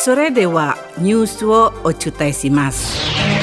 それではニュースをお伝えします。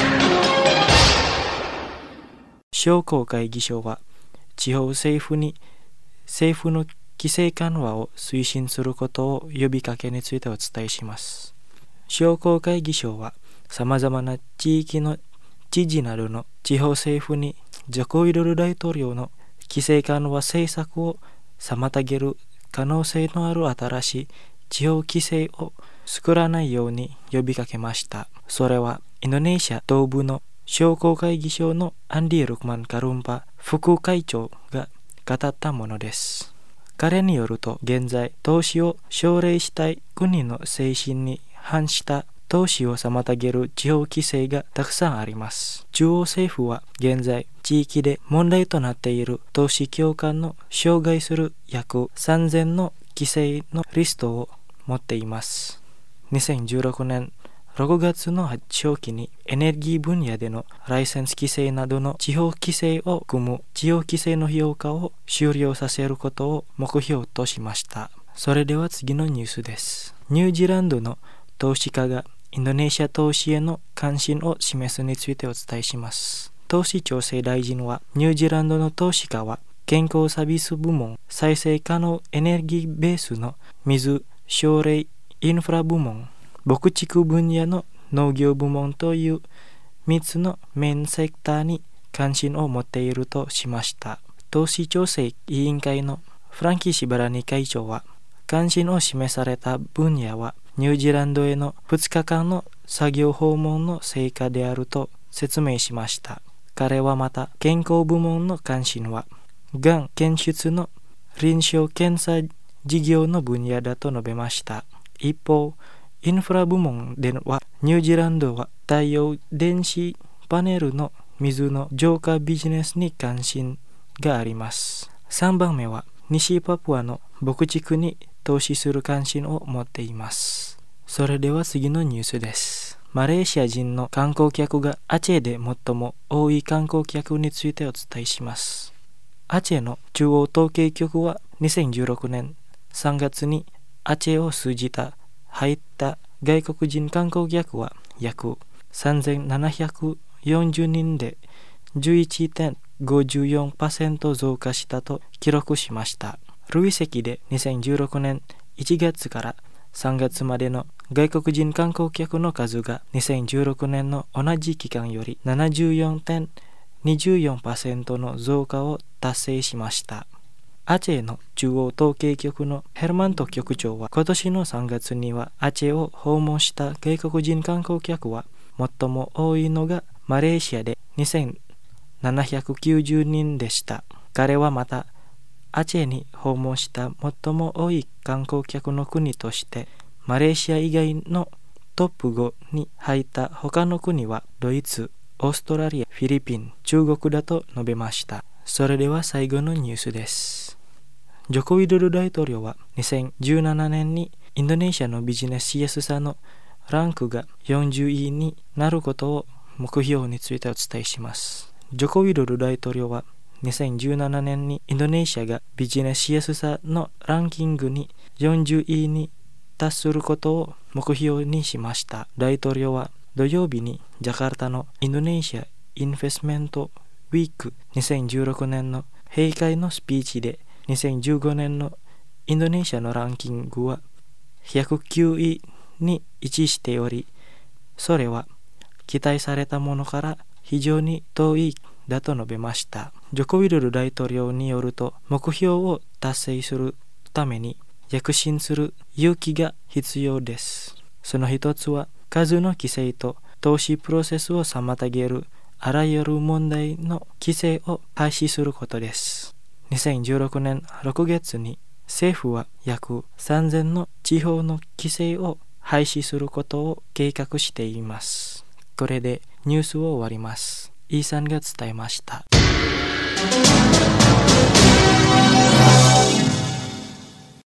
商工会議所は地方政府に政府の規制緩和を推進することを呼びかけについてお伝えします。商工会議所はさまざまな地域の知事などの地方政府にジョコ・ウィドル大統領の規制緩和政策を妨げる可能性のある新しい地方規制を作らないように呼びかけました。それはインドネシア東部の商工会議所のアンディ・ルクマン・カルンパ副会長が語ったものです。彼によると、現在投資を奨励したい国の精神に反した投資を妨げる地方規制がたくさんあります。中央政府は現在地域で問題となっている投資強化の障害する約3000の規制のリストを持っています。2016年6月の発表期にエネルギー分野でのライセンス規制などの地方規制を含む地方規制の評価を終了させることを目標としました。それでは次のニュースです。ニュージーランドの投資家がインドネシア投資への関心を示すについてお伝えします。投資調整大臣は、ニュージーランドの投資家は健康サービス部門、再生可能エネルギーベースの水、奨励、インフラ部門、牧畜分野の農業部門という3つのメインセクターに関心を持っているとしました。投資調整委員会のフランキー・シバラニ会長は、関心を示された分野はニュージーランドへの2日間の作業訪問の成果であると説明しました。彼はまた、健康部門の関心はがん検出の臨床検査事業の分野だと述べました。一方、インフラ部門ではニュージーランドは太陽電子パネルの水の浄化ビジネスに関心があります。3番目は西パプアの牧畜に投資する関心を持っています。それでは次のニュースです。マレーシア人の観光客がアチェで最も多い観光客についてお伝えします。アチェの中央統計局は2016年3月にアチェを通じた入った外国人観光客は約3740人で 11.54% 増加したと記録しました。累積で2016年1月から3月までの外国人観光客の数が2016年の同じ期間より 74.24% の増加を達成しました。アチェの中央統計局のヘルマント局長は、今年の3月にはアチェを訪問した外国人観光客は最も多いのがマレーシアで2790人でした。彼はまた、アチェに訪問した最も多い観光客の国としてマレーシア以外のトップ5に入った他の国はドイツ、オーストラリア、フィリピン、中国だと述べました。それでは最後のニュースです。ジョコ・ウィドル大統領は2017年にインドネシアのビジネスしやすさのランクが40位になることを目標についてお伝えします。ジョコ・ウィドル大統領は2017年にインドネシアがビジネスしやすさのランキングに40位に達することを目標にしました。大統領は土曜日にジャカルタのインドネシアインベストメントウィーク2016年の閉会のスピーチで、2015年のインドネシアのランキングは109位に位置しており、それは期待されたものから非常に遠いだと述べました。ジョコ・ウィドル大統領によると、目標を達成するために躍進する勇気が必要です。その一つは、数の規制と投資プロセスを妨げるあらゆる問題の規制を廃止することです。2016年6月に政府は約3000の地方の規制を廃止することを計画しています。これでニュースを終わります。イーさんが伝えました。